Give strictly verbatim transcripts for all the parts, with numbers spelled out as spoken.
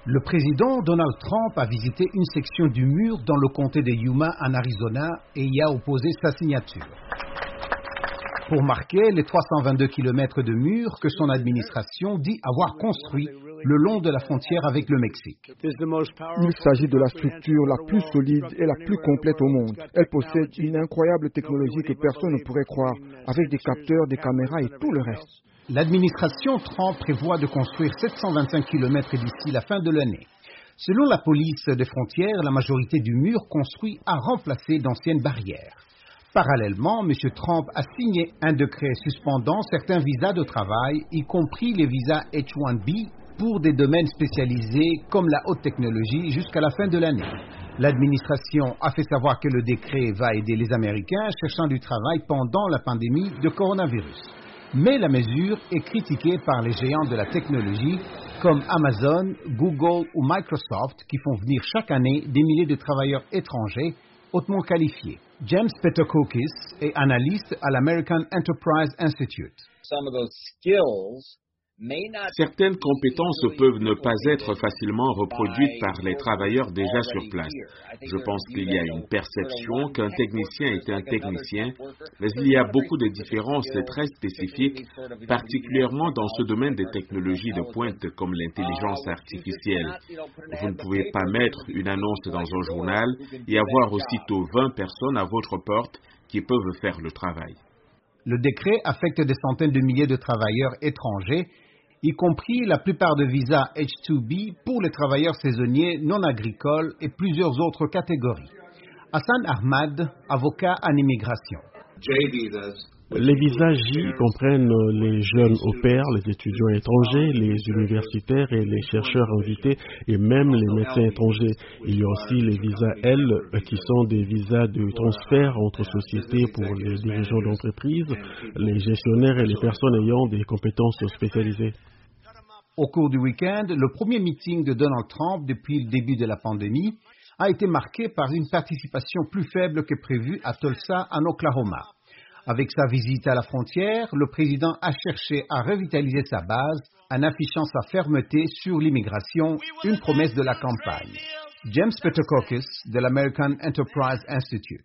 Le président Donald Trump a visité une section du mur dans le comté de Yuma en Arizona et y a opposé sa signature. Pour marquer les trois cent vingt-deux kilomètres de mur que son administration dit avoir construit le long de la frontière avec le Mexique. Il s'agit de la structure la plus solide et la plus complète au monde. Elle possède une incroyable technologie que personne ne pourrait croire, avec des capteurs, des caméras et tout le reste. L'administration Trump prévoit de construire sept cent vingt-cinq kilomètres d'ici la fin de l'année. Selon la police des frontières, la majorité du mur construit a remplacé d'anciennes barrières. Parallèlement, M. Trump a signé un décret suspendant certains visas de travail, y compris les visas H un B, pour des domaines spécialisés comme la haute technologie jusqu'à la fin de l'année. L'administration a fait savoir que le décret va aider les Américains cherchant du travail pendant la pandémie de coronavirus. Mais la mesure est critiquée par les géants de la technologie comme Amazon, Google ou Microsoft qui font venir chaque année des milliers de travailleurs étrangers hautement qualifiés. James Petokokis est analyste à l'American Enterprise Institute. Certaines compétences peuvent ne pas être facilement reproduites par les travailleurs déjà sur place. Je pense qu'il y a une perception qu'un technicien est un technicien, mais il y a beaucoup de différences très spécifiques, particulièrement dans ce domaine des technologies de pointe comme l'intelligence artificielle. Vous ne pouvez pas mettre une annonce dans un journal et avoir aussitôt vingt personnes à votre porte qui peuvent faire le travail. Le décret affecte des centaines de milliers de travailleurs étrangers, y compris la plupart de visas H deux B pour les travailleurs saisonniers non agricoles et plusieurs autres catégories. Hassan Ahmad, avocat en immigration. Les visas J comprennent les jeunes au pair, les étudiants étrangers, les universitaires et les chercheurs invités et même les médecins étrangers. Il y a aussi les visas L qui sont des visas de transfert entre sociétés pour les dirigeants d'entreprise, les gestionnaires et les personnes ayant des compétences spécialisées. Au cours du week-end, le premier meeting de Donald Trump depuis le début de la pandémie a été marqué par une participation plus faible que prévu à Tulsa, en Oklahoma. Avec sa visite à la frontière, le président a cherché à revitaliser sa base en affichant sa fermeté sur l'immigration, une promesse de la campagne. James Petokokis de l'American Enterprise Institute.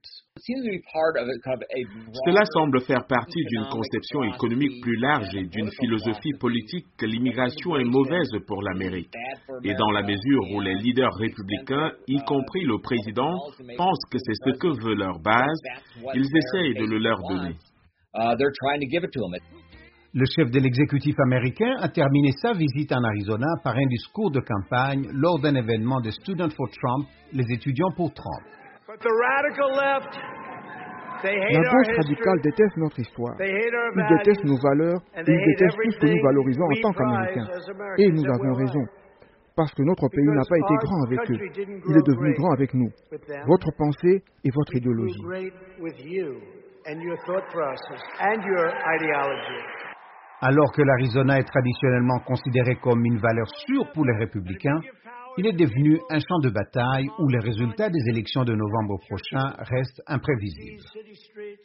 Cela semble faire partie d'une conception économique plus large et d'une philosophie politique que l'immigration est mauvaise pour l'Amérique. Et dans la mesure où les leaders républicains, y compris le président, pensent que c'est ce que veut leur base, ils essayent de le leur donner. Le chef de l'exécutif américain a terminé sa visite en Arizona par un discours de campagne lors d'un événement de Students for Trump, les étudiants pour Trump. La gauche radicale déteste notre histoire. Ils détestent nos valeurs, ils détestent tout ce que nous valorisons en tant qu'Américains. Et nous avons raison, parce que notre pays n'a pas été grand avec eux. Il est devenu grand avec nous. Votre pensée et votre idéologie. Alors que l'Arizona est traditionnellement considéré comme une valeur sûre pour les républicains, il est devenu un champ de bataille où les résultats des élections de novembre prochain restent imprévisibles.